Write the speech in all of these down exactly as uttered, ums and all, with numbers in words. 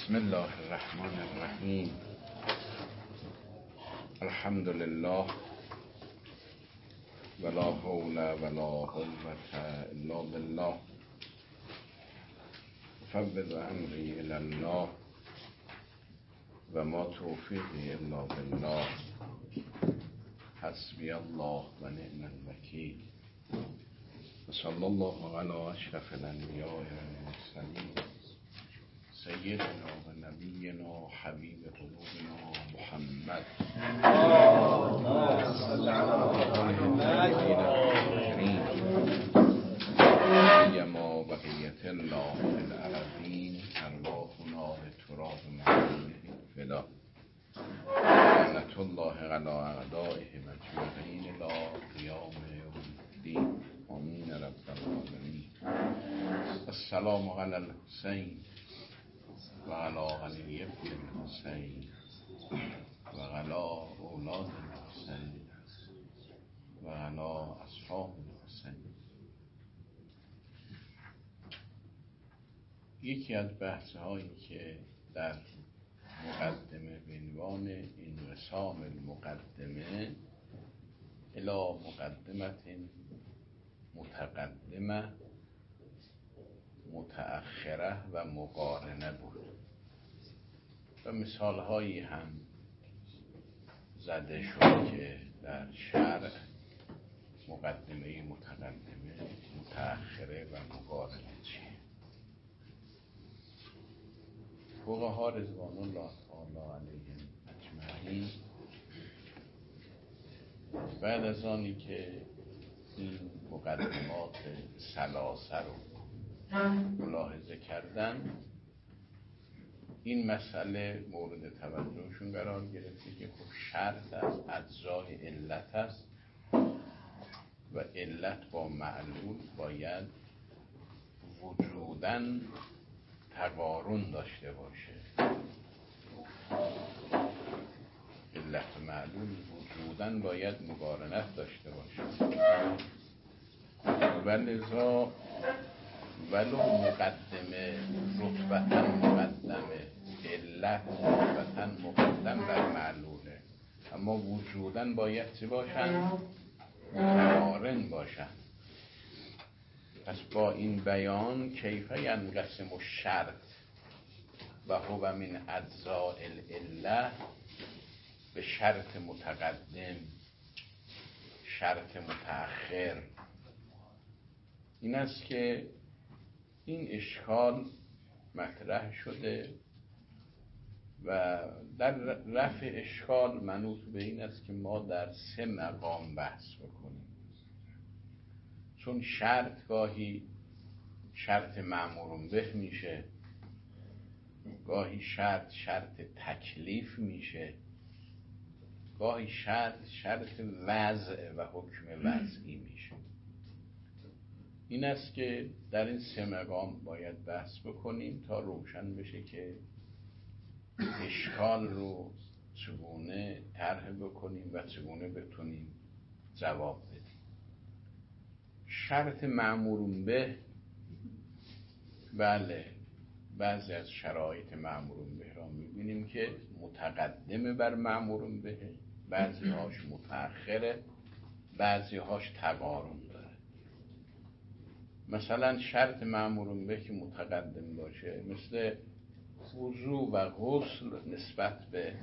بسم الله الرحمن الرحیم. الحمد لله ولا حول ولا قوة الا بالله. فوض امری الی الله و ما توفیقی الا بالله. حسبی الله و نعم الوکیل. و صلی الله علی اشرف الانبیاء و المرسلین سیدنا و نبینا و حبیب قلوبنا محمد ما بقیت الله فی الارضین ارواحنا لتراب مدینه فدا. لعنت الله علی اعدائه مجمعین الی قیام یوم الدین. آمین رب العالمین. السلام علی الحسین و علی علی ابن الحسین و علی اولاد الحسین و علی اصحاب الحسین. یکی از بحث هایی که در مقدمه به عنوان انقسام المقدمه الی مقدمت متقدمه متأخره و مقارنه بود و مثال هایی هم زده شد که در شرع مقدمه متقدمه متأخره و مقارنه چیه. فقها رضوان الله تعالی علیهم اجمعین بعد از آنی که این مقدمات ثلاثه رو ملاحظه کردن، این مسئله مورد توجهشون قرار گرفته که خب شرط از اجزای علت است و علت با معلول باید وجوداً تقارن داشته باشه. علت و معلول وجوداً باید مقارنت داشته باشه و لذا ولو مقدمه رتبتاً مقدمه علت رتبتاً مقدم بر معلوله، اما وجوداً باید چه باشن؟ متقارن باشن. پس با این بیان کیف ینقسم الشرط و هو من اجزاء العله به شرط متقدم شرط متأخر. این است که این اشکال مطرح شده و در رفع اشکال منوط به این است که ما در سه مقام بحث بکنیم، چون شرط گاهی شرط مأمور به میشه، گاهی شرط شرط تکلیف میشه، گاهی شرط شرط وضع و حکم وضعی میشه. این است که در این سه مقام باید بحث بکنیم تا روشن بشه که اشکال رو چگونه طرح بکنیم و چگونه بتونیم جواب بدیم. شرط مأمور به، بله بعضی از شرایط مأمور به را میبینیم که متقدمه بر مأمور به، بعضی هاش متأخره، بعضی هاش تقارن داره. مثلا شرط مأمور به که متقدم باشه مثل وضو و غسل نسبت به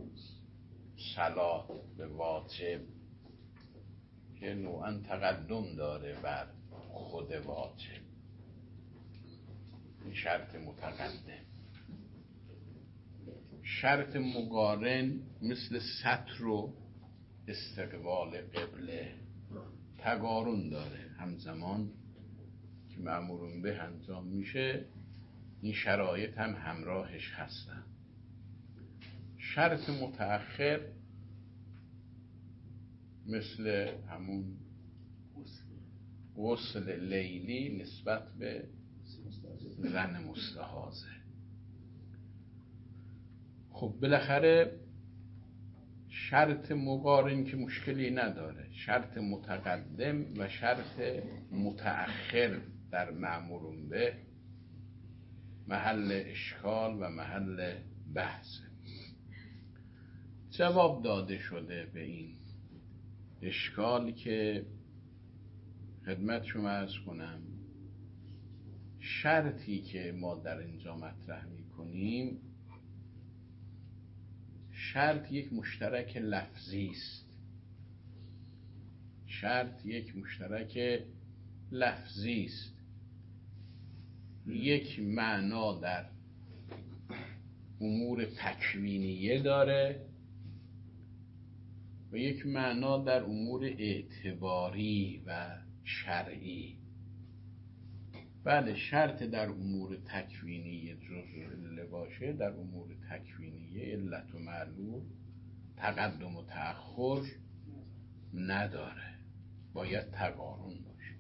صلات به واجب که نوعاً تقدم داره بر خود واجب، این شرط متقدم. شرط مقارن مثل ستر و استقبال قبله تقارن داره، همزمان که مأمور به انجام میشه این شرایط هم همراهش هستن. شرط متأخر مثل همون غسل لیلی نسبت به زن مستحاضه. خب بالاخره شرط مقارن که مشکلی نداره، شرط متقدم و شرط متأخر در مأمور به محل اشکال و محل بحث. جواب داده شده به این اشکال که خدمت شما عرض کنم شرطی که ما در اینجا مطرح می کنیم شرط یک مشترک لفظی است. شرط یک مشترک لفظی است. یک معنا در امور تکوینیه داره و یک معنا در امور اعتباری و شرعی. بله، شرط در امور تکوینیه جزء عله باشه، در امور تکوینیه علت و معلول تقدم و تأخر نداره، باید تقارن باشه.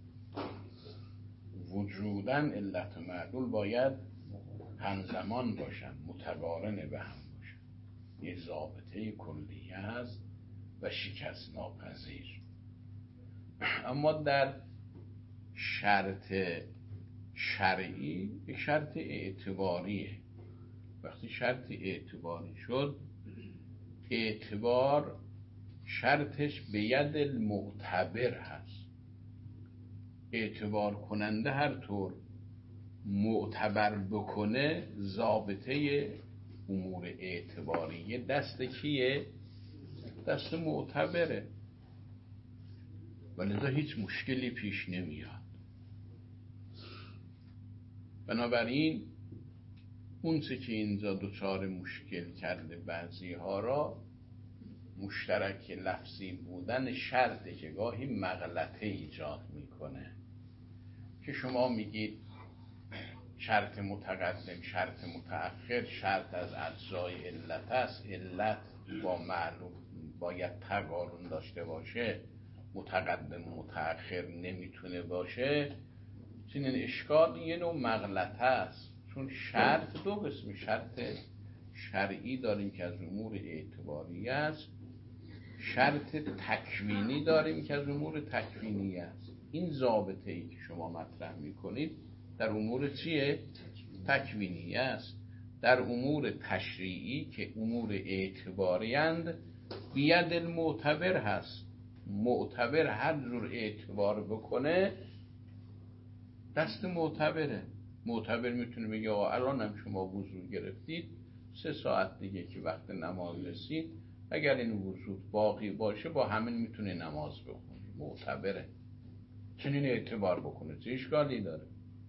وجوداً علت و معلول باید همزمان باشن، متقارن به هم باشن. یه ضابطه کلیه هست و شکست ناپذیر. اما در شرط شرعی یک شرط اعتباریه. وقتی شرط اعتباری شد، اعتبار شرطش به ید المعتبر هست. اعتبار کننده هر طور معتبر بکنه ضابطه امور اعتباریه دست کیه؟ دست معتبره. ولذا هیچ مشکلی پیش نمیاد. بنابراین اون چه که اینجا دوچار مشکل کرده بعضی ها را مشترک لفظی بودن شرطه که گاهی مغلطه ایجاد میکنه. که شما میگید شرط متقدم شرط متأخر شرط از اجزای علت است، علت با معلوم باید تقارن داشته باشه، متقدم و متأخر نمیتونه باشه. چنین اشکال یه نوع مغلطه است، چون شرط دو قسم شرط شرعی داریم که از امور اعتباری است، شرط تکوینی داریم که از امور تکوینی است. این ضابطه ای که شما مطرح میکنید در امور چیه؟ تکوینی است. در امور تشریعی که امور اعتباری اند بید المعتبر هست. معتبر هر جور اعتبار بکنه دست معتبره. معتبر میتونه بگه آقا الان هم شما وضو گرفتید، سه ساعت دیگه که وقت نماز رسید، اگر این وضو باقی باشه با همین میتونه نماز بخونه. معتبره. چنین اعتبار بکنه، چه اشکالی داره؟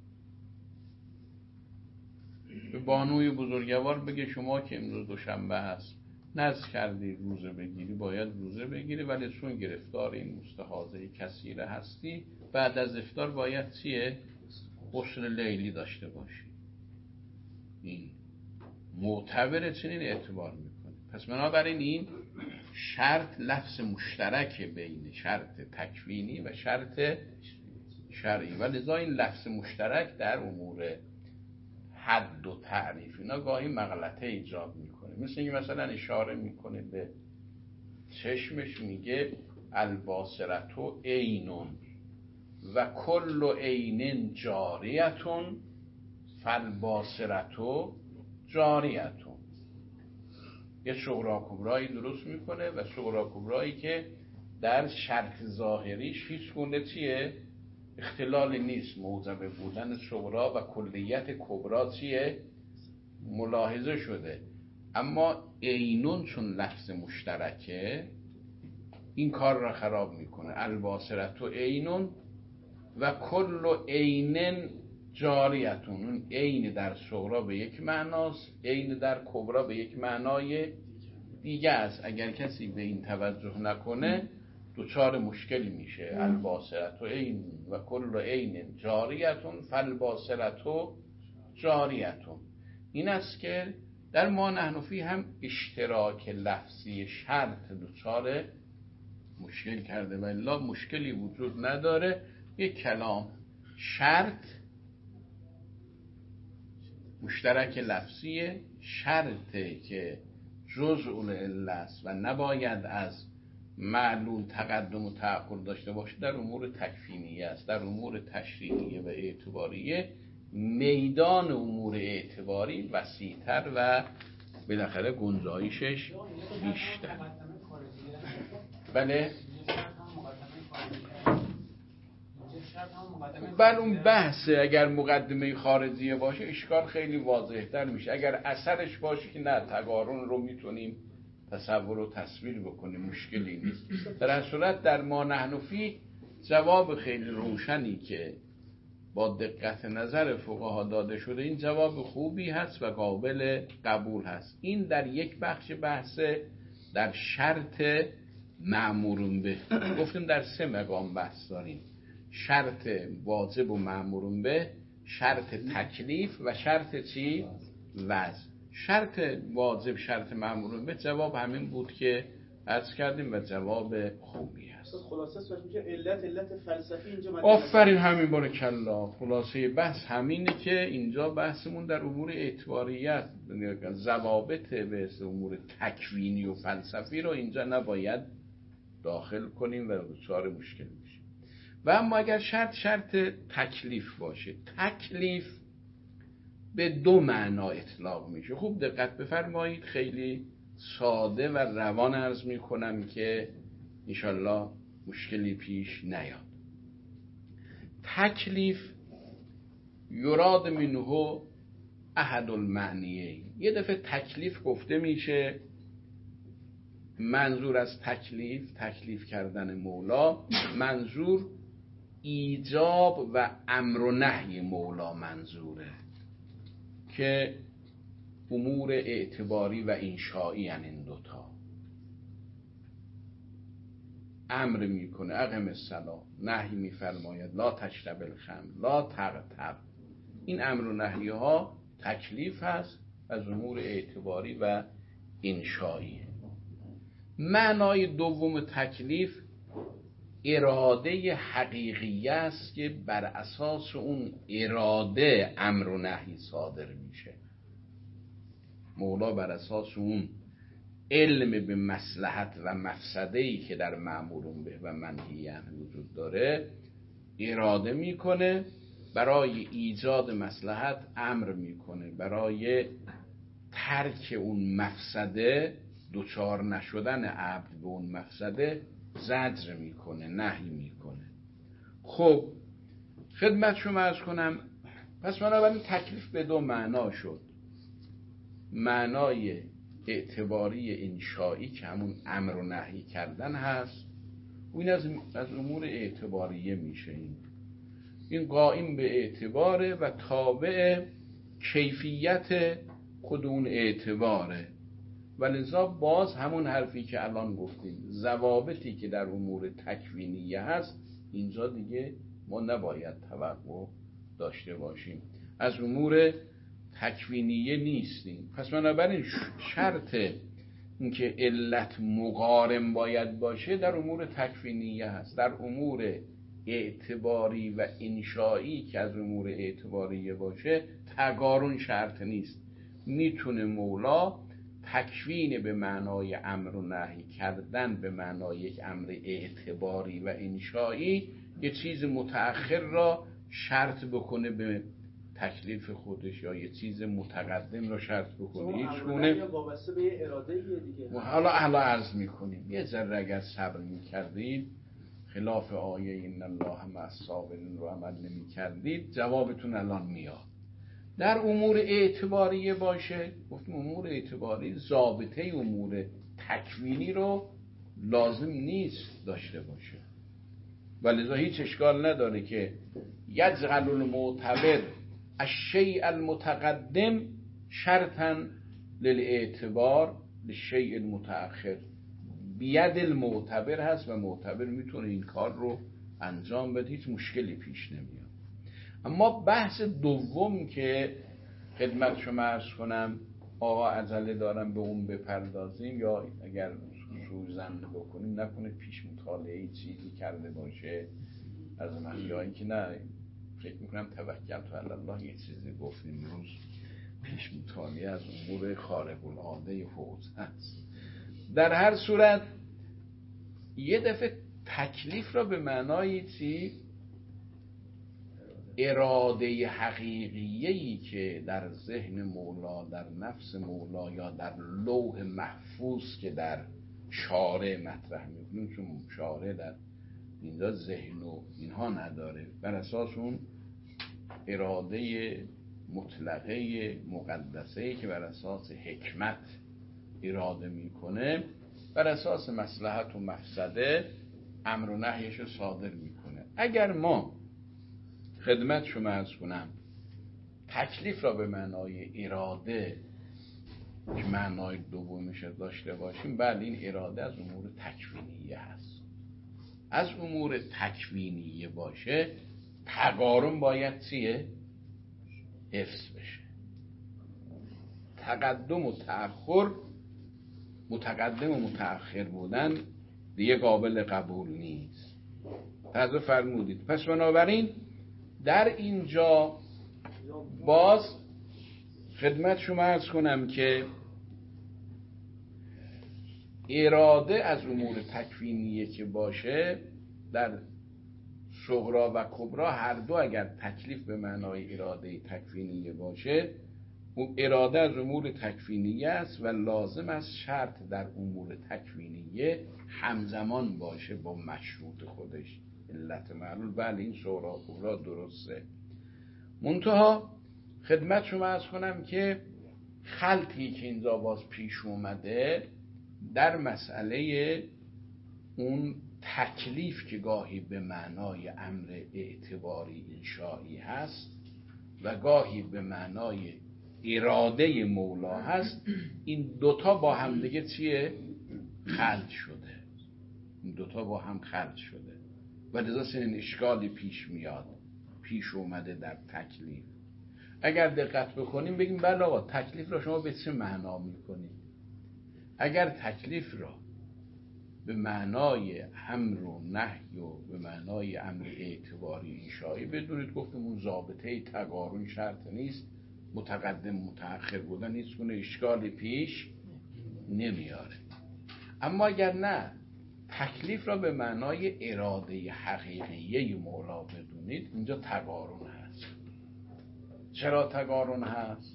به بانوی بزرگوار بگه شما که امروز دوشنبه هست نذر کردی روزه بگیری، باید روزه بگیری، ولی چون گرفتار این مستحاضه کثیره هستی بعد از افطار باید چیه؟ غسل لیلی داشته باشی. این معتبر چنین اعتبار میکنه. پس بنابراین این شرط لفظ مشترک بین شرط تکوینی و شرط شرعی و لذا این لفظ مشترک در امور حد و تعریف اینا گاهی مغلطه ایجاد میکنه. مثل اینکه مثلا اشاره میکنه به چشمش، میگه الباصرتو عینون و کل عین جاریتون فالباصرتو جاریتون. یه صغرا کبرایی درست میکنه و صغرا کبرایی که در شرط ظاهریش هیچ گونه چیه؟ اختلال نیست. موجب بودن صغرا و کلیت کبرا چیه؟ ملاحظه شده. اما عینون چون لفظ مشترکه این کار را خراب میکنه. الباصرتو عینون و کل عینن جاریتون. اون عین در صغرا به یک معناست، عین در کبرا به یک معنای دیگه است. اگر کسی به این توجه نکنه دوچار مشکل میشه. الباصرتو عین و کل عین جاریتون فالباصرتو جاریتون. این است که در ما نحنفی هم اشتراک لفظی شرط دوچار مشکل کرده و الا مشکلی وجود نداره. یک کلام شرط مشترک لفظی شرطه که جزء العله است و نباید از معلول تقدم و تأخر داشته باشه. در امور تکوینیه است. در امور تشریعیه و اعتباریه میدان امور اعتباری وسیع‌تر و بالاخره گنجایشش بیشتر. بله بله اون بحثه. اگر مقدمه خارجیه باشه اشکال خیلی واضح‌تر میشه. اگر اثرش باشه که نه، تقارن رو میتونیم تصور و تصویر بکنیم، مشکلی نیست. در هر صورت در ما نحن فیه جواب خیلی روشنی که با دقت نظر فقها داده شده، این جواب خوبی هست و قابل قبول هست. این در یک بخش بحثه در شرط مأمورون به. گفتیم در سه مقام بحث داریم: شرط واجب و مأمورون به، شرط تکلیف و شرط چی؟ وضع. شرط واجب، شرط مأمورون به، جواب همین بود که عرض کردیم و جواب خوبی هست. خلاصه صورت میشه علت علت فلسفی اینجا مطرح. آفرین، همین بارکالله. خلاصه بحث همینه که اینجا بحثمون در امور اعتباریت، ضوابط به امور تکوینی و فلسفی رو اینجا نباید داخل کنیم و دچار مشکل میشه. و اما اگر شرط شرط تکلیف باشه، تکلیف به دو معنا اطلاق میشه. خوب دقت بفرمایید، خیلی ساده و روان عرض میکنم که انشالله مشکلی پیش نیاد. تکلیف یراد منه احد المعنیین. یه دفعه تکلیف گفته میشه، منظور از تکلیف، تکلیف کردن مولا، منظور ایجاب و امر و نهی مولا منظوره که امور اعتباری و انشایی ان این دوتا. امر میکنه اقم الصلاة، نهی میفرماید لا تشرب الخمر، لا تغتب. این امر و نهی ها تکلیف هست از امور اعتباری و انشایی. معنای دوم تکلیف اراده حقیقی است که بر اساس اون اراده امر و نهی صادر میشه. مولا بر اساس اون علم به مصلحت و مفسده‌ای که در مأمورون به و منهی عنه وجود داره اراده میکنه، برای ایجاد مصلحت امر میکنه، برای ترک اون مفسده، دوچار نشدن عبد به اون مفسده زجر میکنه، نهی میکنه. خب خدمت شما عرض کنم، پس بنابراین تکلیف به دو معنا شد: معنای اعتباری انشایی که همون امر و نهی کردن هست، و این از, از امور اعتباریه میشه. این این قائم به اعتباره و تابع کیفیت خود اون اعتباره. ولذا باز همون حرفی که الان گفتیم، ضوابطی که در امور تکوینیه هست اینجا دیگه ما نباید توقع داشته باشیم، از امور تکوینیه نیستیم. پس بنابراین شرط اینکه علت مقارن باید باشه در امور تکوینیه هست. در امور اعتباری و انشایی که از امور اعتباریه باشه تقارن شرط نیست. میتونه مولا تکوین به معنای امر و نهی کردن به معنای یک امر اعتباری و انشایی یه چیز متأخر را شرط بکنه به تکلیف خودش، یا یه چیز متقدم را شرط بکنه. هیچ گونه وابسته به اراده دیگه. حالا احلا عرض میکنیم یه ذره اگر صبر میکردید، خلاف آیه این الله مع الصابرین رو عمل نمیکردید، جوابتون الان میاد. در امور اعتباریه باشه، گفتیم امور اعتباری ضابطه امور تکوینی رو لازم نیست داشته باشه، ولذا هیچ اشکال نداره که یجعل المعتبر الشیء المتقدم شرطا للاعتبار للشیء المتأخر. بید المعتبر هست و معتبر میتونه این کار رو انجام بده، هیچ مشکلی پیش نمیاد. اما بحث دوم که خدمت شما عرض کنم، آقا عجله دارم به اون بپردازیم، یا اگر سوزن بکنیم نکنه پیش مطالعه چیزی کرده باشه از من، یا اینکه نه فکر میکنم توکل تو الله یه چیزی گفتیم روز پیش مطالعه از امور خارق العاده حوزه هست. در هر صورت یه دفعه تکلیف را به معنای چی؟ اراده حقیقیه‌ای که در ذهن مولا، در نفس مولا یا در لوح محفوظ که در شارع مطرح میکنیم، چون شارع در اینجا ذهن و اینها نداره، بر اساس اون اراده مطلقه مقدسه‌ای که بر اساس حکمت اراده میکنه، بر اساس مصلحت و مفسده امر و نهیش رو صادر میکنه. اگر ما خدمت شما عرض کنم تکلیف را به معنای اراده که معنای دومش داشته باشیم، بله این اراده از امور تکوینیه هست. از امور تکوینیه باشه تقارن باید چیه؟ حفظ بشه. تقدم و تأخر، متقدم و متأخر بودن دیگه قابل قبول نیست. توجه فرمودید. پس بنابراین در اینجا باز خدمت شما عرض کنم که اراده از امور تکوینیه که باشه، در صغرا و کبرا هر دو اگر تکلیف به معنای اراده تکوینیه باشه، اراده از امور تکوینیه است و لازم است شرط در امور تکوینیه همزمان باشه با مشروط خودش، علت معلول. بله این صغرا و کبرا درسته. منتها خدمت شما عرض کنم که خلطی که اینجا باز پیش اومده در مسئله اون تکلیف که گاهی به معنای امر اعتباری انشایی هست و گاهی به معنای اراده مولا هست، این دوتا با هم دیگه چیه؟ خلط شده. این دوتا با هم خلط شده و لذا این اشکالی پیش میاد، پیش اومده در تکلیف. اگر دقت بکنیم بگیم بله آقا تکلیف را شما به چه معنا میکنید؟ اگر تکلیف را به معنای امر و نهی و به معنای امر اعتباری انشایی بدونید، گفتم اون ضابطه تقارن شرط نیست، متقدم متأخر بودن هیچ گونه اشکالی پیش نمیاره. اما اگر نه تکلیف را به معنای اراده حقیقیه مولا بدونید، اینجا تقارن هست. چرا تقارن هست؟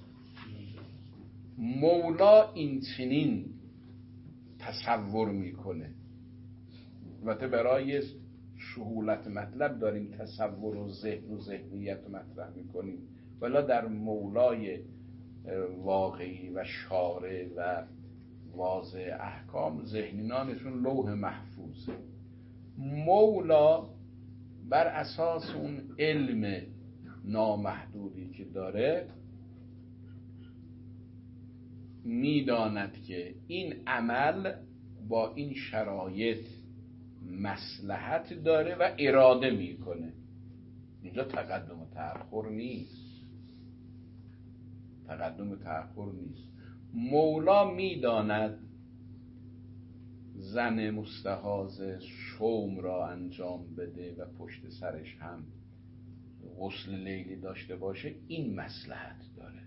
مولا این چنین تصور میکنه، البته برای سهولت مطلب داریم تصور و ذهن و ذهنیت مطرح میکنیم، ولی در مولای واقعی و شارع و واضح احکام ذهنینانشون لوح محفوظه. مولا بر اساس اون علم نامحدودی که داره میداند که این عمل با این شرایط مصلحت داره و اراده میکنه. اینجا تقدم و تأخر نیست، تقدم و تأخر نیست. مولا میداند زن مستحاض صوم را انجام بده و پشت سرش هم غسل لیلی داشته باشه، این مصلحت داره،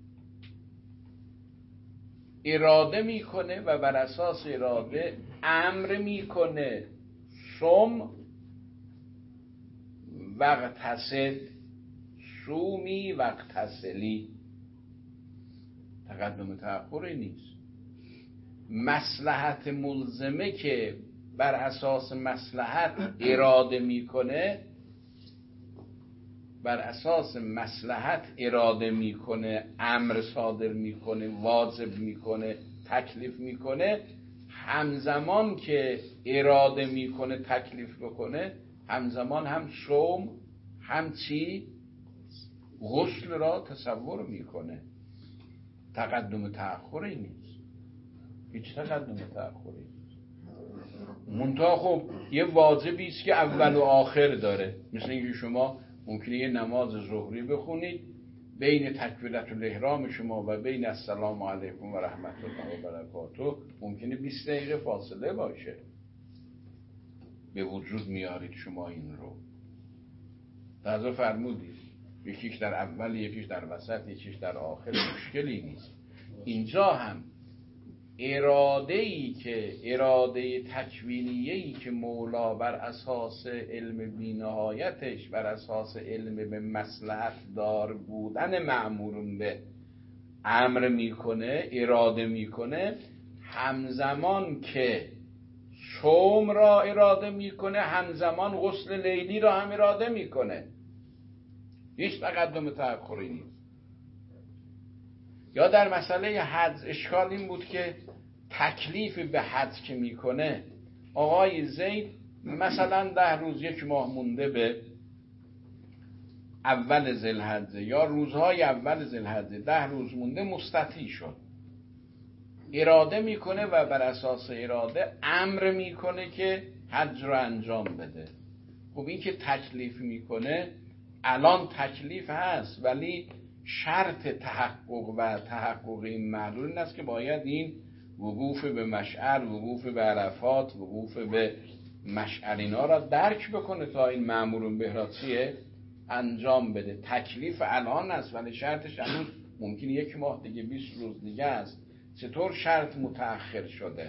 اراده میکنه و بر اساس اراده امر میکنه صوم وقتصد صومی وقتصلی. تقدم تأخری نیست. مصلحت ملزمه که بر اساس مصلحت اراده میکنه، بر اساس مصلحت اراده میکنه، امر صادر میکنه، واجب میکنه، تکلیف میکنه، همزمان که اراده میکنه تکلیف بکنه، همزمان هم صوم هم چی؟ غسل را تصور میکنه. تقدم تأخری نیست، هیچ تقدم تأخری نیست. منتها خب یه واجبی است که اول و آخر داره. مثل اینکه شما ممکنه یه نماز ظهری بخونید، بین تکبیرت الاحرام شما و بین السلام علیکم و رحمت الله و برکاته ممکنه بیست دقیقه فاصله باشه. به وجود میارید شما این رو. تعظیف فرمودید یکیش در اول، یکیش در وسط، یکیش در آخر، مشکلی نیست. اینجا هم اراده‌ای که اراده تکوینیه‌ای که مولا بر اساس علم بی‌نهایتش، بر اساس علم به مصلحت دار بودن مأمورون به امر میکنه، اراده میکنه، همزمان که صوم را اراده میکنه همزمان غسل لیلی را هم اراده میکنه. هیچ تقدم تأخری نیست. یا در مسئله حج اشکال این بود که تکلیف به حج که میکنه آقای زید مثلا ده روز یک ماه مونده به اول ذوالحجه یا روزهای اول ذوالحجه ده روز مونده مستطیع شد، اراده میکنه و بر اساس اراده امر میکنه که حج رو انجام بده. خب این که تکلیف میکنه الان تکلیف هست، ولی شرط تحقق و تحقق این معلول این است که باید این وقوف به مشعر، وقوف به عرفات، وقوف به مشعر اینا را درک بکنه تا این مأمور به چیه انجام بده. تکلیف الان است ولی شرطش هنوز ممکنه یک ماه دیگه، بیست روز دیگه است. چطور شرط متأخر شده؟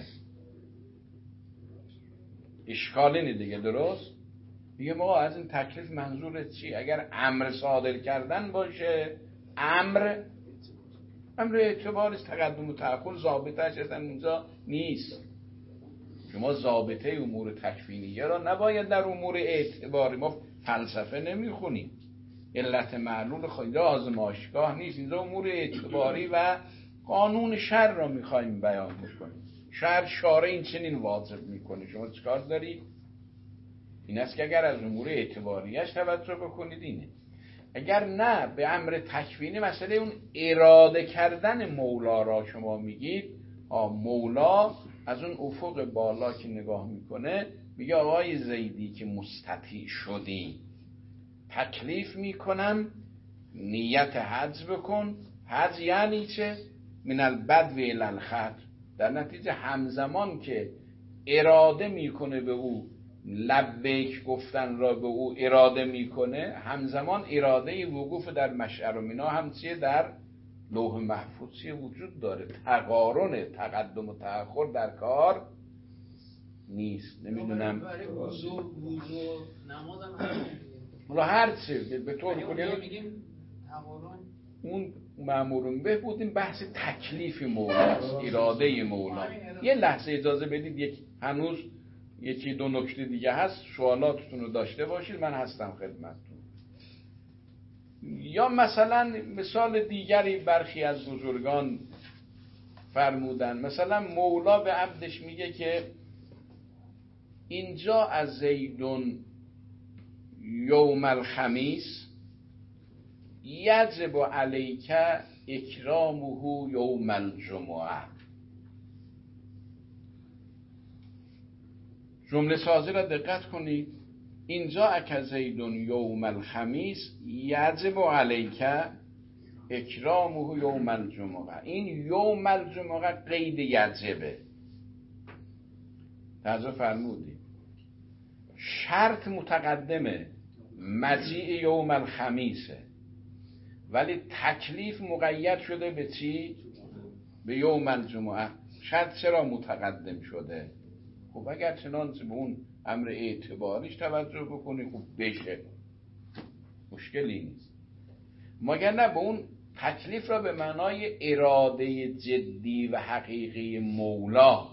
اشکال اینه دیگه. درست؟ میگه ما از این تکلیف منظورت چی؟ اگر امر صادر کردن باشه، امر امر اعتباری است، تقدم و تأخر ضابطه‌اش اصلا اونجا نیست. شما ضابطه امور تکوینیه را نباید در امور اعتباری، ما فلسفه نمیخونیم، علت معلول خواهید آزمایشگاه نیست، اینجا امور اعتباری و قانون شرع را میخوایم بیان بکنیم. شرع شارع این چنین واجب میکنه، شما چیکار داری؟ این است که اگر از امور اعتباریش توجه بکنید اینه. اگر نه به امر تکوینی، مسئله اون اراده کردن مولا را شما میگید، مولا از اون افق بالا که نگاه میکنه میگه آقای زیدی که مستطیع شدی، تکلیف میکنم نیت حج بکن. حج یعنی چه؟ من البدو الی الخط. در نتیجه همزمان که اراده میکنه به او، لبیک گفتن را به او اراده میکنه، همزمان اراده وقوف در مشعر و مینا هم چیه؟ در لوح محفوظ چیه؟ وجود داره. تقارن تقدم و تأخر در کار نیست. نمیدونم برای وضو وضو نماز هم حالا هر چه به طور کلی میگیم تقارن اون مأمورون به بودیم بحث تکلیف مولاست، اراده مولا. یه لحظه اجازه بدید، یک هنوز یکی دو نکته دیگه هست، سوالاتتون رو داشته باشید، من هستم خدمتتون. یا مثلا مثال دیگری برخی از بزرگان فرمودن، مثلا مولا به عبدش میگه که اینجا از زیدون یوم الخمیس یجب علیک اکرامه یوم الجمعه. جمله سازی را دقت کنید. اینجا اک زیدون یوم الخمیس یجب علیک اکرامه یوم الجمعه. این یوم الجمعه قید یجبه. توجه فرمودید، شرط متقدمه، مجیء یوم الخمیسه، ولی تکلیف مقید شده به چی؟ به یوم الجمعه. شرط چرا متقدم شده؟ خب اگر چنانچه به اون امر اعتباریش توجه بکنی خب بشه، مشکلی نیست. مگر نه به اون تکلیف را به معنای اراده جدی و حقیقی مولا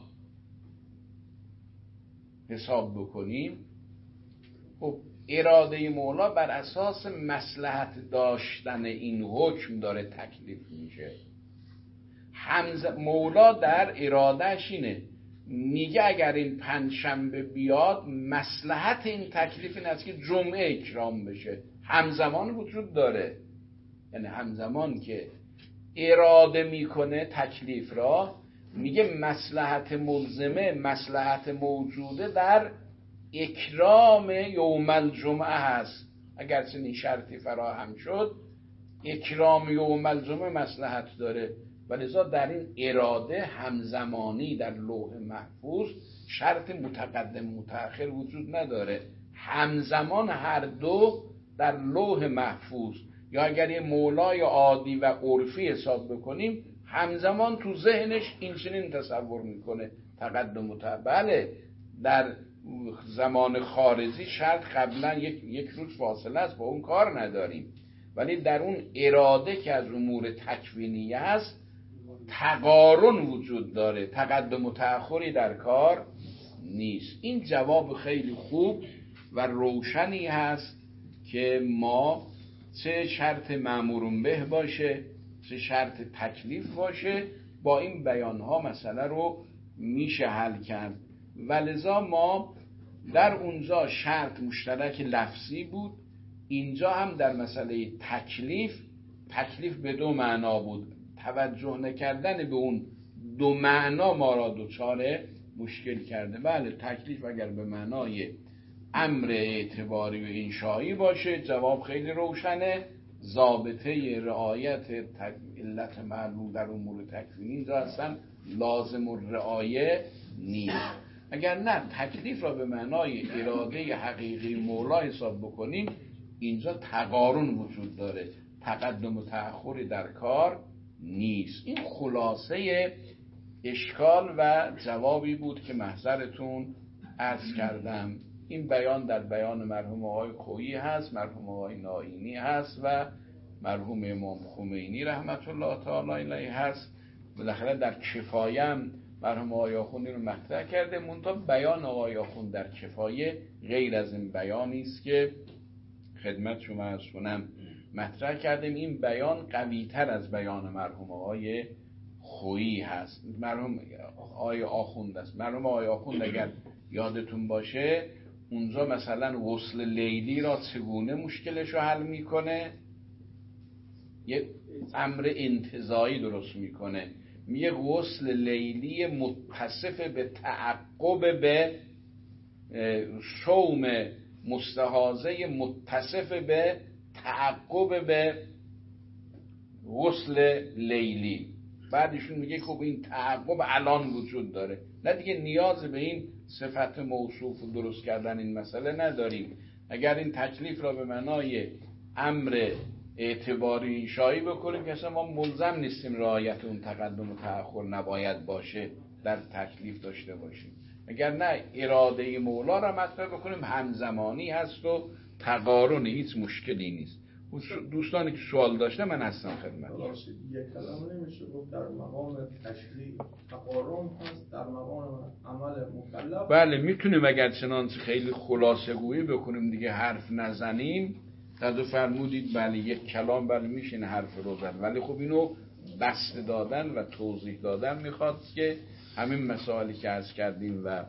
حساب بکنیم. خب اراده مولا بر اساس مصلحت داشتن این حکم داره تکلیف میشه. همز مولا در ارادهش اینه، میگه اگر این پنجشنبه بیاد مصلحت این تکلیف این است که جمعه اکرام بشه. همزمان وجود داره، یعنی همزمان که اراده میکنه تکلیف را، میگه مصلحت ملزمه، مصلحت موجوده در اکرام یوم الجمعه هست. اگر چنین شرطی فراهم شد اکرام یوم الجمعه مصلحت داره، ولذا در این اراده همزمانی در لوح محفوظ شرط متقدم متأخر وجود نداره، همزمان هر دو در لوح محفوظ. یا اگر یه مولای عادی و عرفی حساب بکنیم همزمان تو ذهنش این چنین تصور میکنه تقدم و تأخر. بله در زمان خارجی شاید قبلا یک, یک روز فاصله است، با اون کار نداریم، ولی در اون اراده که از امور تکوینیه است تقارن وجود داره، تقدم و تأخری در کار نیست. این جواب خیلی خوب و روشنی هست که ما چه شرط مأمور به باشه چه شرط تکلیف باشه با این بیانها مسئله رو میشه حل کرد. ولذا ما در اونجا شرط مشترک لفظی بود، اینجا هم در مسئله تکلیف تکلیف به دو معنا بود. توجه نکردن به اون دو معنا ما را دچار مشکل کرده. بله تکلیف اگر به معنای امر اعتباری و انشایی باشه جواب خیلی روشنه، ضابطه رعایت علت معلول در امور تکوینی اینجا اصلا لازم الرعایه نیست. اگر نه تکلیف را به معنای اراده حقیقی مولا حساب بکنیم اینجا تقارن وجود داره، تقدم و تأخری در کار نیست. این خلاصه اشکال و جوابی بود که محضرتون عرض کردم. این بیان در بیان مرحوم آقای خویی هست، مرحوم آقای نائینی هست و مرحوم امام خمینی رحمت الله تعالی علیه هست. بالاخره در کفایه هم مرحوم آقای آخوندی رو مطرح کرده، منتها بیان آقای آخوند در کفایه غیر از این بیانی است که خدمت شما عرض کنم مطرح کردیم. این بیان قوی تر از بیان مرحوم آقای خویی هست. مرحوم آقای آخوند است. مرحوم آقای آخوند اگر یادتون باشه اونجا مثلا غسل لیلی را چگونه مشکلش رو حل میکنه، یک امر انتزاعی درست میکنه، میگه غسل لیلی متصف به تعقب به شوم مستحاضه متصف به تعقب به غسل لیلی. بعدشون میگه خب این تعقب الان وجود داره، نه دیگه نیاز به این صفت موصوف و درست کردن این مسئله نداریم. اگر این تکلیف را به معنای امر اعتباری انشایی بکنیم که اصلا ما ملزم نیستیم رعایت اون تقدم و تأخر نباید باشه در تکلیف داشته باشیم. اگر نه اراده مولا را مطرح بکنیم همزمانی هست و تقارن، هیچ مشکلی نیست. دوستانی که سوال داشته من هستم خدمت. یک کلام نمیشه گفت در مقام تشریع تقارن هست، در مقام عمل مکلف. بله میتونیم اگر چنانچه خیلی خلاصه گویی بکنیم دیگه حرف نزنیم. قد فرمودید بله یک کلام بله میشین حرف رو زد، ولی خب اینو بسط دادن و توضیح دادن میخواد که همین مسائلی که عرض کردیم و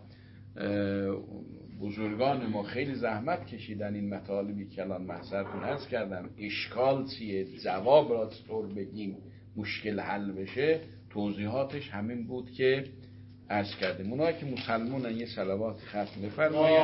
بزرگان ما خیلی زحمت کشیدن این مطالبی که الان محضرتون عرض کردم اشکال چیه، جواب را چطور بگیم مشکل حل بشه، توضیحاتش همین بود که عرض کردیم. اونایی که مسلمونن یه صلوات ختم بفرمایند.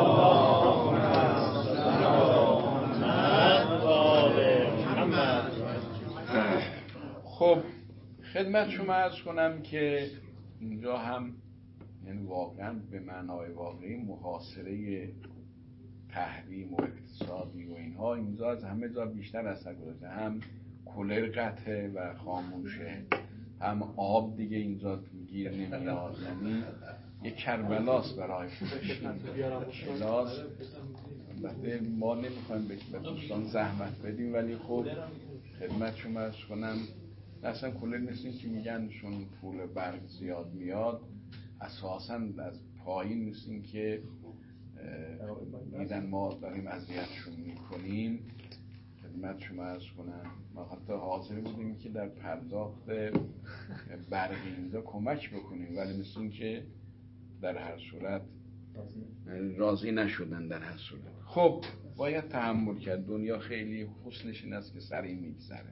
خب خدمت شما عرض کنم که اینجا هم یعنی واقعا به معنای واقعی محاصره تحریم و اقتصادی و اینها اینجا از همه جا بیشتر اثر گذاشته. هم کولر قطعه و خاموشه، هم آب دیگه اینجا گیر نمیاد، یعنی یک کربلاس برای کلاس. البته ما نمیخوایم به دوستان زحمت بدیم، ولی خب خدمت شما عرض کنم اصلا کولر نیستیم که میگن چون پول برق زیاد میاد اساساً از پایین نیستیم که میدن ما داریم اذیتشون میکنیم. خدمت شما عرض کنم ما حتی حاضر بودیم که در پرداخت برق اینجا کمک بکنیم، ولی مثل این که در هر صورت راضی نشدن. در هر صورت خب باید تحمل کرد، دنیا خیلی حسنش این است که سریع میگذره.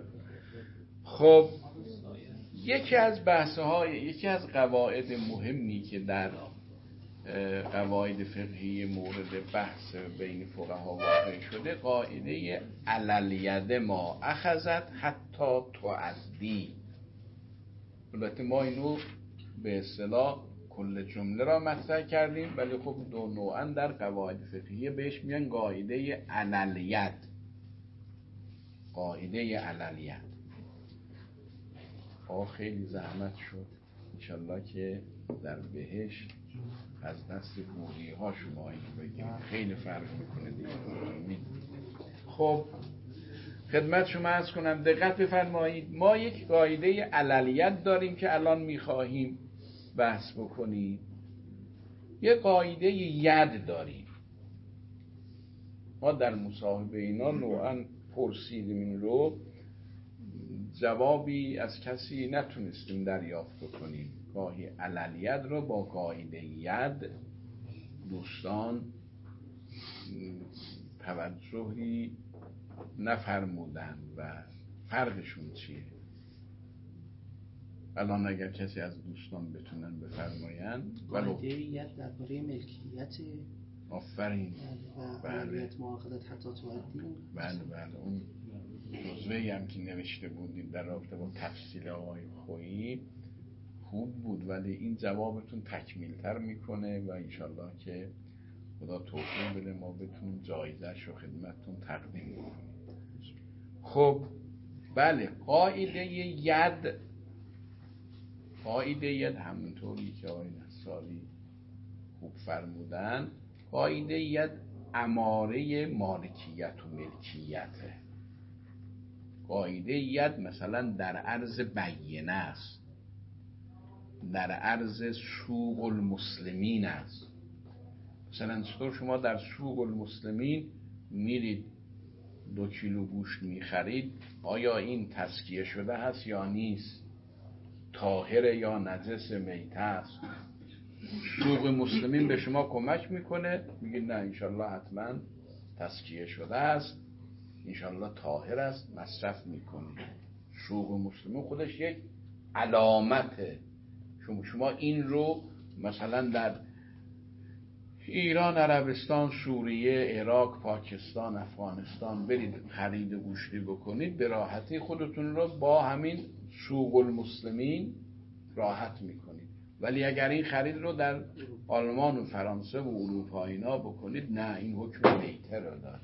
خب یکی از بحث‌های یکی از قواعد مهمی که در قواعد فقهی مورد بحث بین فقها واقع شده قاعده علل ما اخذت حتی تعدی. البته ما اینو به اصطلاح کل جمله را مطرح کردیم، ولی خب دو نوعا در قواعد فقهی بهش میگن قاعده عللیت. قاعده عللیت آقا خیلی زحمت شد، انشالله که در بهشت از دست حوری ها شما اینو بگیرید، خیلی فرق میکنه دیگه. خب خدمت شما عرض کنم دقت بفرمایید، ما یک قاعده عللیت داریم که الان میخواهیم بحث بکنیم، یک قاعده ید داریم. ما در مصاحبه اینا نوعا پرسیدیم این رو، جوابی از کسی نتونستیم دریافت بکنیم. گاهی عللیت رو با قاعده ید دوستان توجهی نفرمودن و فرقشون چیه. الان اگر کسی از دوستان بتونن بفرماین. قاعده ید درباره ملکیت. آفرین. و ملکیت معاقدت حتی تودین. بله بله اون جزوه‌ای هم که نوشته بودید در رابطه با تفصیل آقای خویی خوب بود، ولی این جوابتون تکمیل‌تر میکنه و انشالله که خدا توفیق بده ما بتونیم جایزش رو خدمتتون تقدیم کنیم. خب بله قاعده ید، قاعده ید همونطوری که آقای نصاری خوب فرمودن، قاعده ید اماره مالکیت و ملکیته. قاعده ید مثلا در عرض بینه است، در عرض سوق المسلمین است. مثلا چطور شما در سوق المسلمین میرید دو کیلو گوشت میخرید، آیا این تزکیه شده هست یا نیست، طاهره یا نجس میته است. سوق مسلمین به شما کمک میکنه، میگید نه انشالله حتما تزکیه شده است، انشالله طاهر است، مصرف میکنید. سوق مسلمین خودش یک علامته. شما, شما این رو مثلا در ایران، عربستان، سوریه، عراق، پاکستان، افغانستان برید خرید گوشتی بکنید، به راحتی خودتون رو با همین سوق المسلمین راحت میکنید. ولی اگر این خرید رو در آلمان و فرانسه و اروپا اینا بکنید، نه این حکم میته رو داره.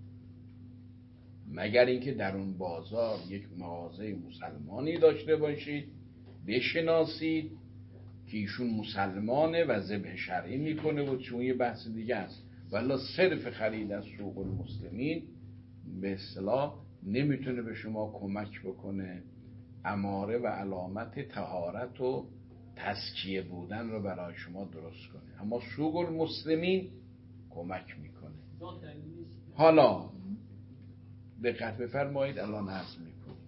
مگر اینکه در اون بازار یک مغازه مسلمانی داشته باشید، بشناسید که ایشون مسلمانه و ذبح شرعی میکنه و چون یه بحث دیگه است. ولی صرف خرید از سوق المسلمین به اصطلاح نمیتونه به شما کمک بکنه اماره و علامت طهارت و تزکیه بودن رو برای شما درست کنه، اما سوق المسلمین کمک میکنه. حالا دقت بفرمایید الان عرض میکنم.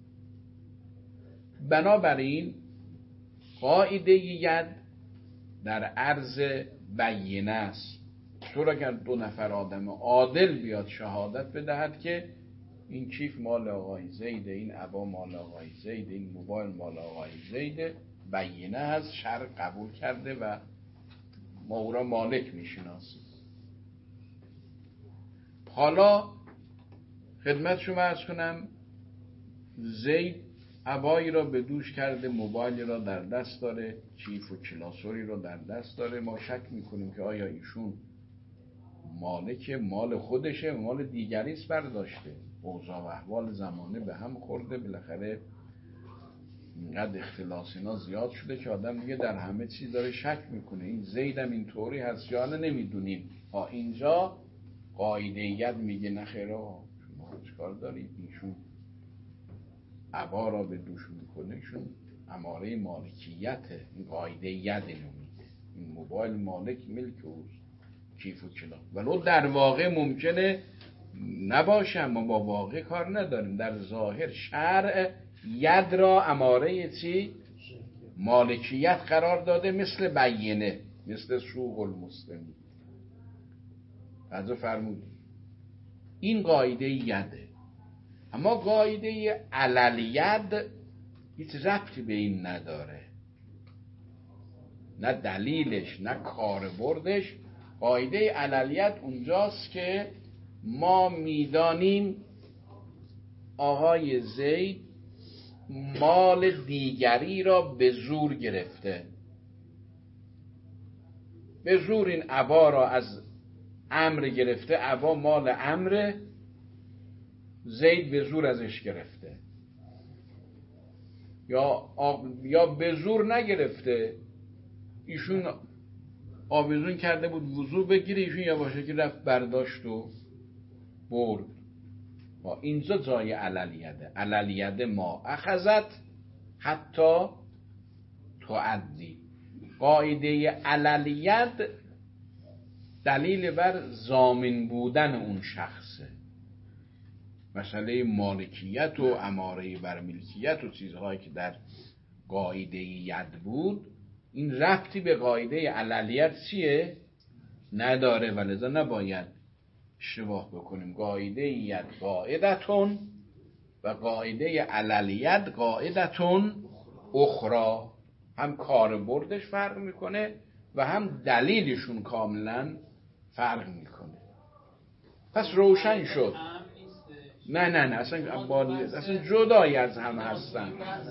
بنابراین قاعده ید در عرض بینه است. طور اگر دو نفر آدم عادل بیاد شهادت بدهد که این کیف مال آقای زیده، این عبا مال آقای زیده، این موبایل مال آقای زیده، بینه هست، شرع قبول کرده و ما او را مالک میشناسیم. حالا خدمت شما عرض کنم زید عبایی را به دوش کرده، موبایلی را در دست داره، کیف و کلاسوری را در دست داره. ما شک میکنیم که آیا ایشون مالک مال خودشه و مال دیگریست برداشته. اوضاع و احوال زمانه به هم خورده، بالاخره اینقدر اختلاس اینا زیاد شده که آدم دیگه در همه چیز داره شک میکنه. این زیدم این طوری هست یا نه نمیدونیم. ها اینجا قاعده ید میگه نخیره، شما چکار دارید؟ ایشون عبا را به دوش میکنه، ایشون اماره مالکیته. این قاعده ید اینو میگه، این موبایل مالک ملک اوست، کیف و کلا. ولو در واقع ممکنه نباشه، ما با واقع کار نداریم. در ظاهر شرع ید را اماره چی؟ مالکیت قرار داده، مثل بینه، مثل سوق المسلمین. حضرت فرمودی این قاعده یده. اما قاعده علالید هیچ ربطی به این نداره، نه دلیلش نه کاربردش. قاعده علالیت اونجاست که ما میدانیم آقای زید مال دیگری را به زور گرفته، به زور این عبا را از عمرو گرفته، عبا مال عمرو، زید به زور ازش گرفته. یا آب... یا به زور نگرفته، ایشون آویزون کرده بود وضو بگیره، ایشون یواشکی رفت برداشت و برد. اینجا جای عللیده. عللیده ما اخذت حتی تعدی. قاعده عللیت دلیل بر ضامن بودن اون شخصه. مسئله مالکیت و اماره بر ملکیت و چیزهایی که در قاعده ید بود، این ربطی به قاعده عللیت چیه؟ نداره، ولذا نباید اشتباه بکنیم. قاعده ید قاعدتون و قاعده عللیت قاعدتون اخرى، هم کاربردش فرق میکنه و هم دلیلشون کاملا فرق میکنه. پس روشن شد. نه نه نه اصلا با... اصلا جدایی از هم هستن.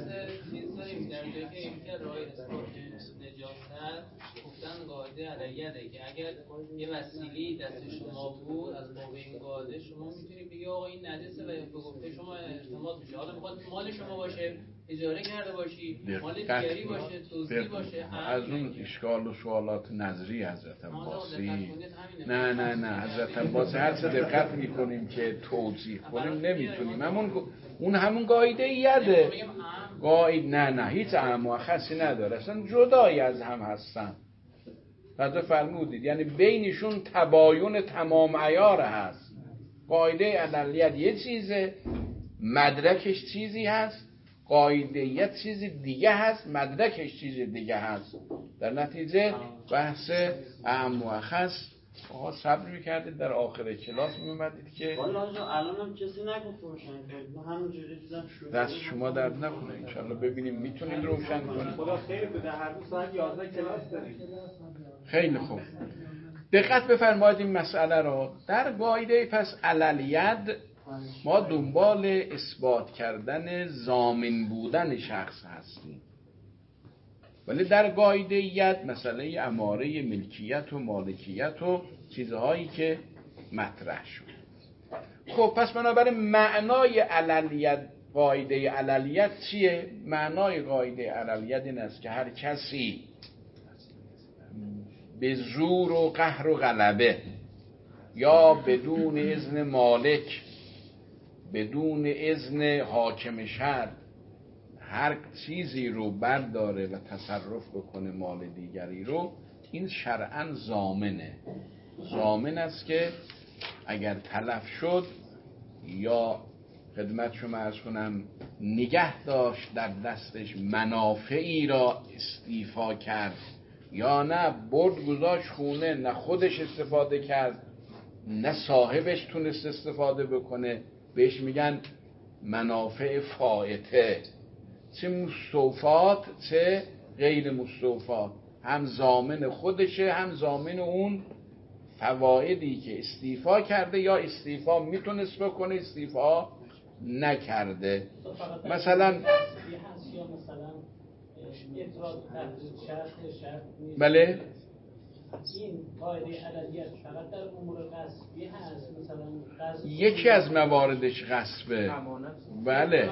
گفتن قاعده علیه که اگر یه وسیله‌ای دست شما بود از باب این قاعده شما میتونید بگی آقا این نجسه و به گفته شما اعتماد میشه. حالا میخواد مال شما باشه، اجاره کرده باشی، مال دیگری باشه، توزیع باشه. از اون اشکال و سوالات نظری حضرت عباسی. نه نه نه حضرت عباسی هر چه دقت میکنیم که توضیح کنیم نمیتونیم. همون اون همون قاعده یده. قاعده نه نه هیچ اهم و خاصی نداره، اصلا جدایی از هم هستن. حضرت فرمودید یعنی بینشون تباین تمام عیار هست. قاعده عدلیت یه چیزه، مدرکش چیزی هست، قاعده یه چیزی دیگه هست، مدرکش چیزی دیگه هست. در نتیجه بحث اهم و خاص. آقا صبر میکردید در آخر کلاس میومدید که والا الان هم کسی نگفت روشن کنید، ما همونجوری دیدم شروع. دست شما درد نکنه، انشالله ببینیم میتونید روشن کنید. خدا خیر بده، هر روز ساعت یازده کلاس داریم. خیلی خوب، دقت بفرمایید این مسئله رو. در قاعده پس عللیت ما دنبال اثبات کردن ضامن بودن شخص هستیم، ولی در قاعده ید مسئله اماره ملکیت و مالکیت و چیزهایی که مطرح شد. خب پس بنابراین معنای عللیت، قاعده عللیت چیه؟ معنای قاعده عللیت این است که هر کسی به زور و قهر و غلبه یا بدون اذن مالک، بدون اذن حاکم شهر هر چیزی رو برداره و تصرف بکنه مال دیگری رو، این شرعاً ضامنه. ضامن است که اگر تلف شد یا خدمت شما عرض کنم نگه داشت در دستش منافعی را استیفا کرد، یا نه برد گذاشت خونه، نه خودش استفاده کرد نه صاحبش تونست استفاده بکنه، بهش میگن منافع فائته، چه مستوفات چه غیر مستوفات. هم ضامن خودشه هم ضامن اون فوایدی که استیفا کرده یا استیفا میتونست بکنه استیفا نکرده. مثلا بله این قاعده عللیت فقط در امور غصبی هست، مثلا غصب یکی از مواردش غصبه. بله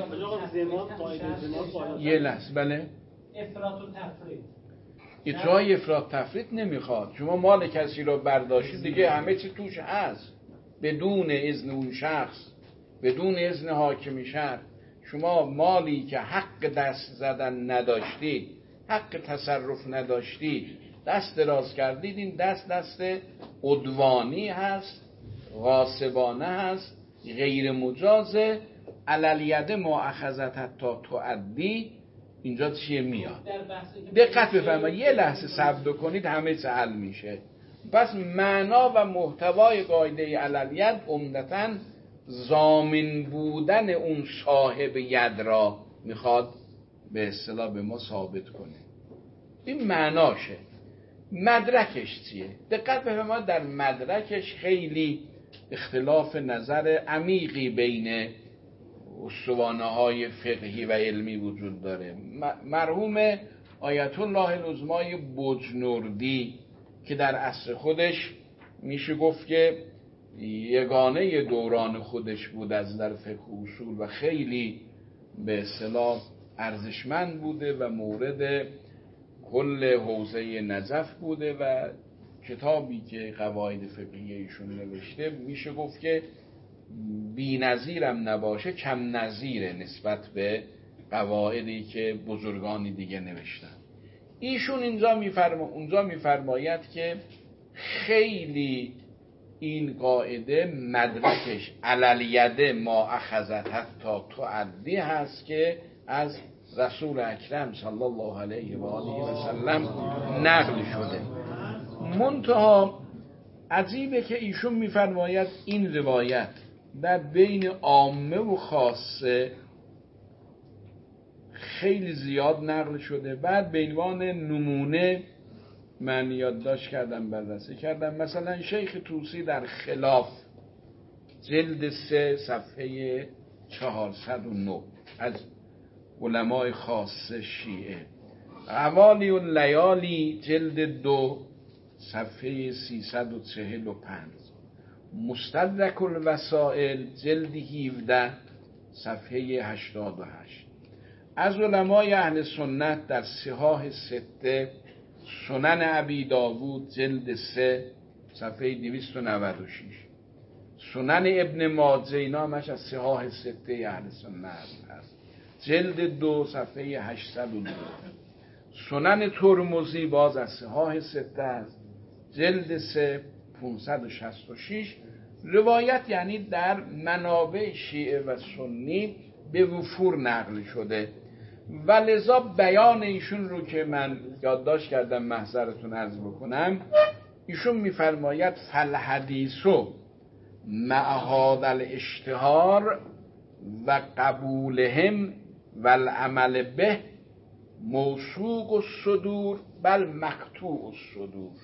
یه لحظه. بله افراط و تفرید. اجرای افراط تفرید نمیخواد. شما مال کسی رو برداشتید دیگه همه چی توش هست، بدون اذن اون شخص، بدون اذن حاکم شهر. شما مالی که حق دست زدن نداشتید، حق تصرف نداشتید، دست دراز کردید، این دست دست عدوانی هست، غاصبانه هست، غیر مجازه. عللیت ما اخذت حتی تعدی. اینجا چیه میاد؟ دقت بفرمایید، یه لحظه صبر کنید همه چه حل میشه. پس معنا و محتوای قاعده عللیت عمدتاً ضامن بودن اون صاحب ید را میخواد به اصطلاح به ما ثابت کنه. این معناشه. مدرکش چیه؟ دقت بفرمایید، در مدرکش خیلی اختلاف نظر عمیقی بین اسطوانه های فقهی و علمی وجود داره. مرحوم آیت الله العظمای بجنوردی که در عصر خودش میشه گفت که یگانه دوران خودش بود از در فقه و اصول و خیلی به اصطلاح ارزشمند بوده و مورد کل حوزه نجف بوده و کتابی که قواعد فقهی ایشون نوشته میشه گفت که بی نظیرم نباشه کم نظیره نسبت به قواعدی که بزرگانی دیگه نوشتن. ایشون اینجا میفرما اونجا میفرماید که خیلی این قاعده مدرکش علیده ما اخذت حتی تعدی هست که از رسول اکرم صلی الله علیه و آله و سلم نقل شده. منتها عجیبه که ایشون میفرماید این روایت در بین عامه و خاصه خیلی زیاد نقل شده. بعد به عنوان نمونه من یادداشت کردم، بررسی کردم. مثلا شیخ طوسی در خلاف جلد سه صفحه چهارصد و نه از علمای خاص شیعه، قوالی و لیالی جلد دو صفحه سیصد و چهل و پنج، مستدرک الوسائل جلد هفده صفحه هشتاد و هشت، از علمای اهل سنت در صحاح سته، سنن ابی داوود جلد سه صفحه دویست و نود و شش، سنن ابن ماجه، اینا همش از صحاح سته اهل سنت هست، جلد دو صفحه هشتصد و دو، سنن ترمذی باز از صحاح سته است، جلد سه پانصد و شصت و شش. روایت یعنی در منابع شیعه و سنی به وفور نقل شده و لذا بیان ایشون رو که من یادداشت کردم محضرتون عرض بکنم. ایشون میفرماید فالحدیثو مع هذا الاشتهار و قبولهم و العمل به موثوق الصدور بل مقطوع الصدور.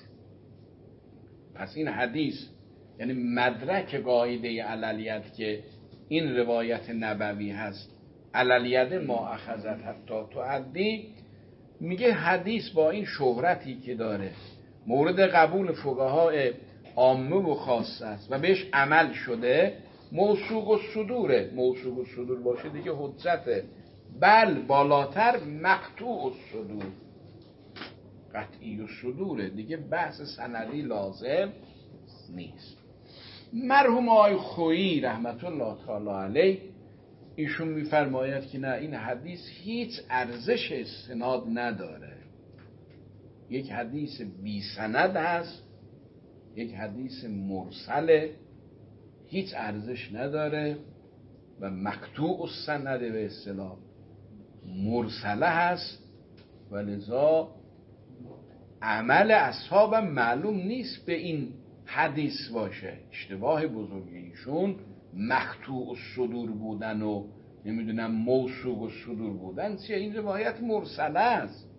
پس این حدیث یعنی مدرک قاعده علیت که این روایت نبوی هست، علیت ما اخذت حتی تعدی، میگه حدیث با این شهرتی که داره مورد قبول فقهای عامه و خاص است و بهش عمل شده، موثوق الصدوره. موثوق الصدور باشه دیگه حجته. بل بالاتر مقطوع الصدور، قطعی الصدوره دیگه، بحث سندی لازم نیست. مرحوم آقای خویی رحمت الله تعالی علیه ایشون میفرماید که نه، این حدیث هیچ ارزش استناد نداره، یک حدیث بی سند هست، یک حدیث مرسله، هیچ ارزش نداره و مقطوع السند به اصطلاح مرسله هست و لذا عمل اصحابم معلوم نیست به این حدیث باشه. اشتباه بزرگی ایشون مقطوع الصدور بودن و نمیدونم موثوق الصدور بودن چیه؟ این روایت مرسله است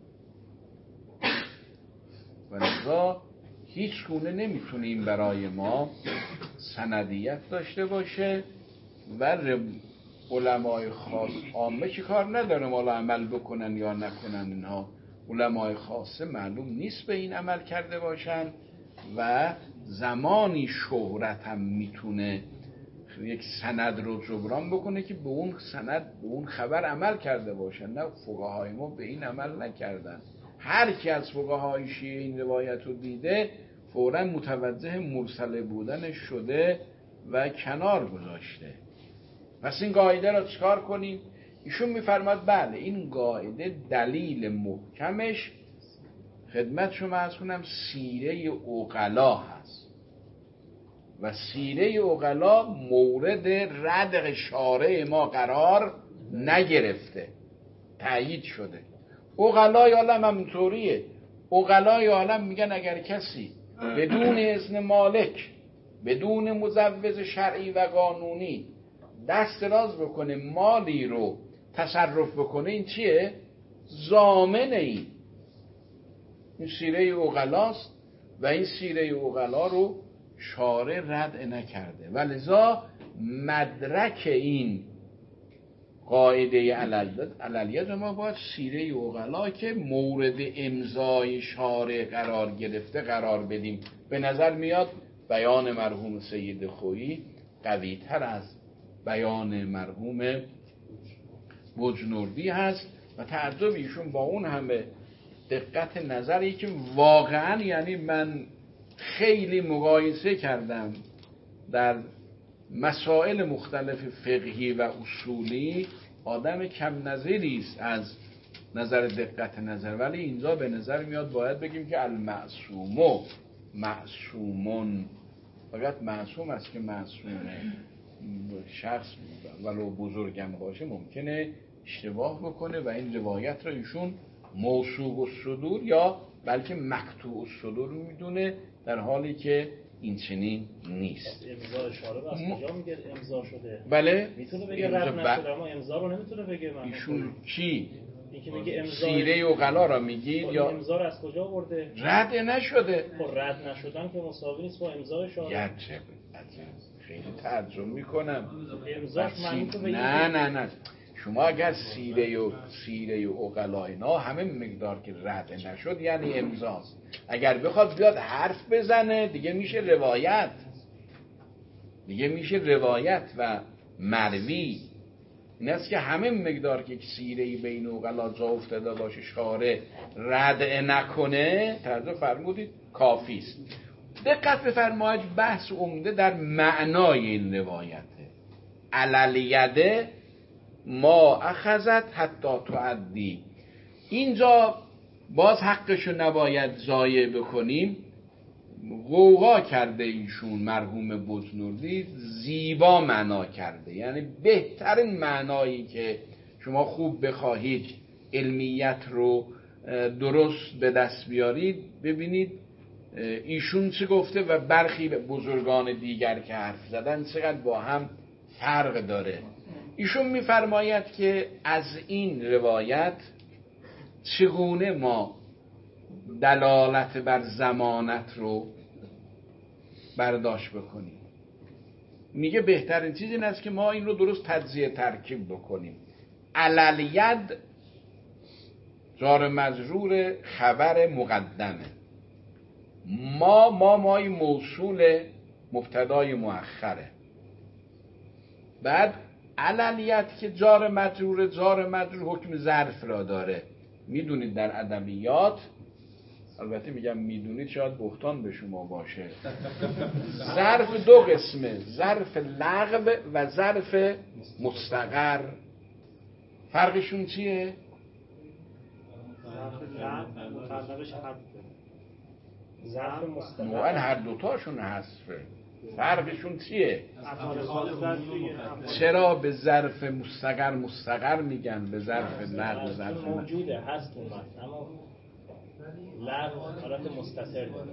و لذا هیچ گونه نمیتونیم برای ما سندیت داشته باشه و علمای خاص عامه چی کار نداره مالا عمل بکنن یا نکنن. اینها علمای خاصه معلوم نیست به این عمل کرده باشن و زمانی شهرت هم میتونه یک سند رو جبران بکنه که به اون سند به اون خبر عمل کرده باشن. نه، فقهای ما به این عمل نکردن. هر کی از فقهای شیعه این روایت رو دیده فوراً متوجه مرسله بودن شده و کنار گذاشته. پس این قاعده رو چکار کنیم؟ ایشون میفرماد بله این قاعده دلیل محکمش خدمت شما عرض کنم سیره عقلا هست و سیره عقلا مورد ردع شارع ما قرار نگرفته، تأیید شده. عقلای عالم همینطوریه. عقلای عالم میگن اگر کسی بدون اذن مالک، بدون مجوز شرعی و قانونی دست دراز بکنه مالی رو تصرف بکنه، این چیه؟ ضامن این این سیره عقلاست و این سیره عقلا رو شارع رد نکرده و لذا مدرک این قاعده علیت ما باید سیره عقلا که مورد امضای شارع قرار گرفته قرار بدیم. به نظر میاد بیان مرحوم سید خویی قوی تر از بیان مرحوم بجنوردی هست و تعجب ایشون با اون همه دقت نظری که واقعا یعنی من خیلی مقایسه کردم در مسائل مختلف فقهی و اصولی، آدم کم نظری است از نظر دقت نظر، ولی اینجا به نظر میاد باید بگیم که المعصوم معصومون، فقط معصوم است که معصومه. شخص ولو بزرگم باشه ممکنه اشتباه بکنه و این روایت را ایشون موثوق الصدور یا بلکه مقطوع الصدور میدونه، در حالی که این چنین نیست. امضا اشاره به از کجا میگه امضا شده؟ بله میتونه بگه رد نشده، اما امضا رو نمیتونه بگه. من ایشون کی؟ اینکه میگه امضا سیره و غلا را میگید یا امضا رو از کجا آورده؟ رد نشده. خب رد نشدن که مساوی نیست با امضا اشاره. یعنی خیلی تعجب میکنم. امضاش معنی تو بگید نه نه نه شما اگر سیره و سیره و عقلا اینا همه مقدار که رد نشد یعنی امضاست. اگر بخواد بیاد حرف بزنه دیگه میشه روایت، دیگه میشه روایت و مروی. این است که همه مقدار که سیره بین عقلا جا افتاده باشه شارع رد نکنه، توجه فرمودید، کافی است. دقت بفرمایید بحث عمده در معنای این روایته. علیلیده ما اخذت حتی تعدی. اینجا باز حقشو نباید ضایع بکنیم. غوغا کرده ایشون مرحوم بزنوردی، زیبا معنا کرده، یعنی بهترین معنایی که شما خوب بخواهید علمیت رو درست به دست بیارید ببینید ایشون چه گفته و برخی بزرگان دیگر که حرف زدن چقدر با هم فرق داره. ایشون میفرماید که از این روایت چگونه ما دلالت بر ضمانت رو برداشت بکنیم. میگه بهترین چیز این است که ما این رو درست تجزیه ترکیب بکنیم. علالید جار مجرور خبر مقدمه، ما ما مای موصول مبتدای مؤخره، بعد علالیت که جار مجرور، جار مجرور حکم ظرف را داره. میدونید در ادبیات، البته میگم میدونید شاید بهتان به شما باشه، ظرف دو قسمه، ظرف لغو و ظرف مستقر. فرقشون چیه؟ ظرف مستقر نوعا هر دوتاشون حذفه. فرقشون چیه؟ چرا به ظرف مستقر مستقر میگن، به ظرف لغو ظرف موجوده هست اون متن، اما لغو حالت مستتر داره.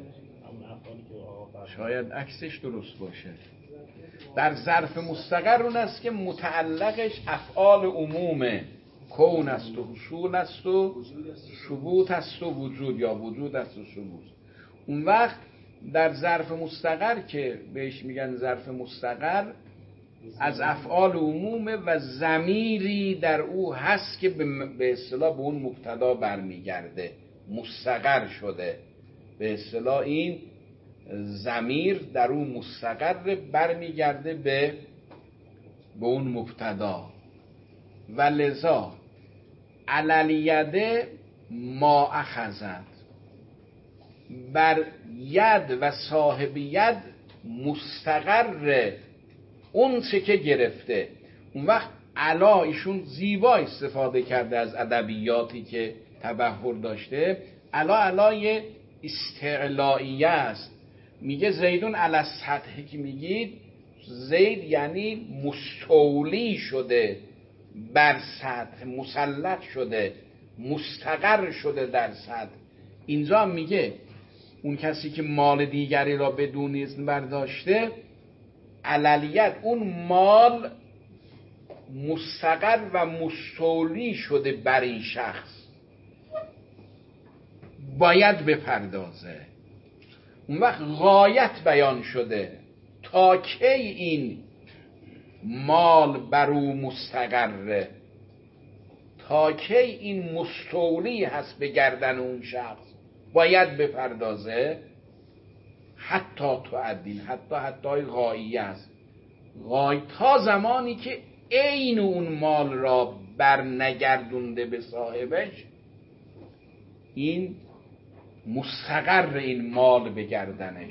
شاید عکسش درست باشه. در ظرف مستقر اون است که متعلقش افعال عمومه، کون است و حصول است و ثبوت است و وجود، یا وجود است و ثبوت. اون وقت در ظرف مستقر که بهش میگن ظرف مستقر، از افعال عمومه و ضمیری در او هست که به اصطلاح به اون مبتدا برمیگرده، مستقر شده. به اصطلاح این ضمیر در اون مستقر برمیگرده به به اون مبتدا. و لذا علالیده ما اخذت، بر ید و صاحب ید مستقر اون چه که گرفته. اون وقت علا ایشون زیبا استفاده کرده از ادبیاتی که تبحر داشته. علا علای استعلائیه است. میگه زیدون علی السطح که میگید، زید یعنی مستولی شده بر سطح، مسلط شده، مستقر شده در سطح. اینجا میگه اون کسی که مال دیگری را بدون اذن برداشته، علالیت اون مال مستقر و مستولی شده بر این شخص، باید بپردازه. اون وقت غایت بیان شده تا کی این مال بر او مستقره، تا کی این مستولی هست به گردن اون شخص، باید بپردازه. حتی تو عدین، حتی حتی غاییه است، غای تا زمانی که عین اون مال را بر نگردونده به صاحبش، این مستقر این مال به گردنش،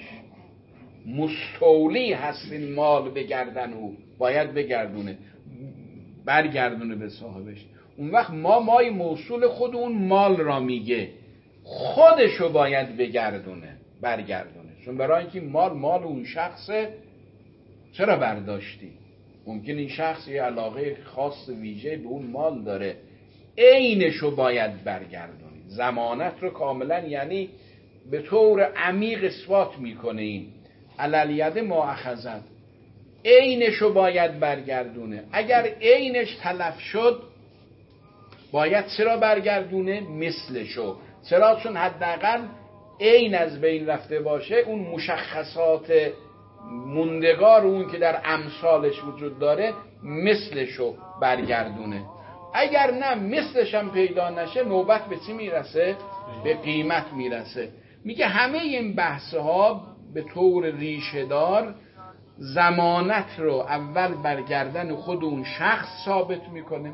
مستولی هست این مال به گردن او، باید بگردونه، برگردونه به صاحبش. اون وقت ما مای موصول خود اون مال را میگه، خودشو باید بگردونه، برگردونه. چون برای اینکه مال مال اون شخصه، چرا برداشتی؟ ممکن این شخص یه علاقه خاص ویژه به اون مال داره، عینشو باید برگردونی. ضمانت رو کاملا یعنی به طور عمیق اثبات میکنه. این علالید ما اخذت، عینشو باید برگردونه. اگر عینش تلف شد باید چرا برگردونه؟ مثلشو. چرا؟ چون حداقل عین از بین رفته باشه، اون مشخصات موندگار اون که در امثالش وجود داره مثلشو برگردونه. اگر نه مثلش هم پیدا نشه، نوبت به چی میرسه؟ به قیمت میرسه. میگه همه این بحثها به طور ریشه دار ضمانت رو اول برگردن خود اون شخص ثابت میکنه،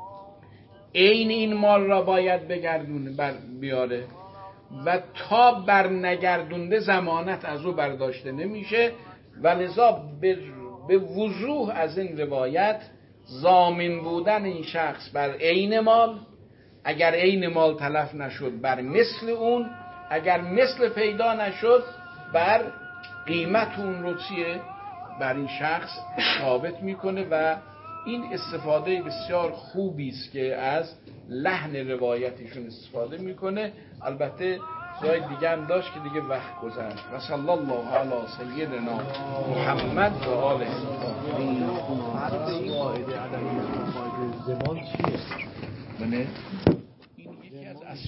عین این مال را باید بگردونه، بر بیاره، و تا بر نگردونده ضمانت از او برداشته نمیشه. و لذا به وضوح از این روایت ضامن بودن این شخص بر عین مال، اگر عین مال تلف نشد بر مثل اون، اگر مثل پیدا نشد بر قیمت اون رو چیه؟ بر این شخص ثابت میکنه. و این استفاده بسیار خوبی است که از لحن روایتشون استفاده میکنه. البته جای دیگه هم داشت که دیگه وقت گذشت. و صلی الله علی سیدنا محمد و آله الطاهرین. فرق این قاعده عدم قاعده زمان چیه؟ بله